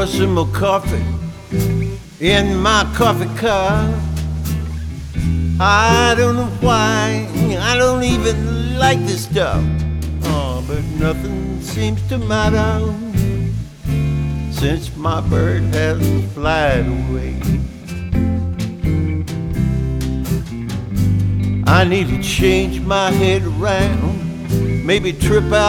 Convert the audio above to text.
want some more coffee in my coffee cup. I don't know why, I don't even like this stuff. Oh, but nothing seems to matter since my bird has flied away. I need to change my head around, maybe trip out